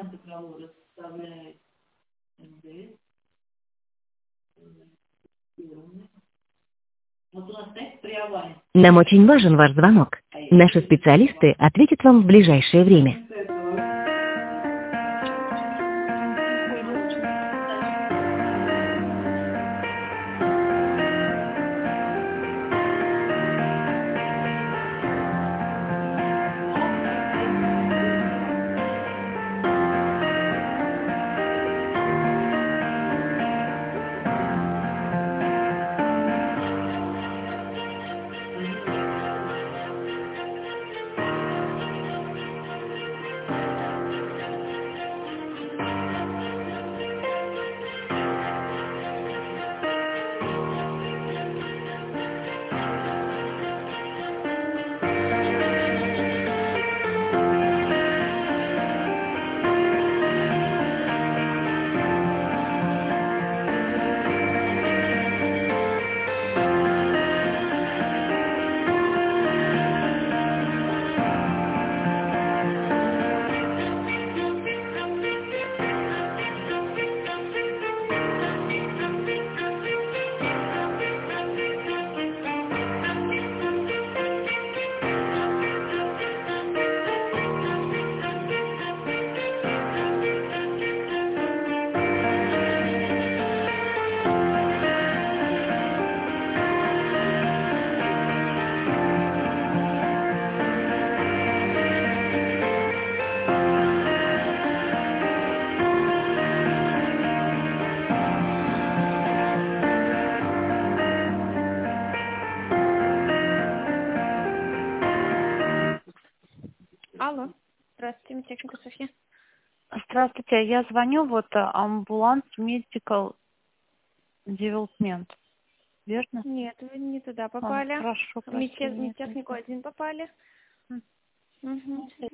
Нам очень важен ваш звонок. Наши специалисты ответят вам в ближайшее время. Алло. Здравствуйте, техника Софья. Здравствуйте, я звоню, амбуланс Medical Development, верно? Нет, вы не туда попали. Хорошо, простите. Медтехнику 1 попали. Угу.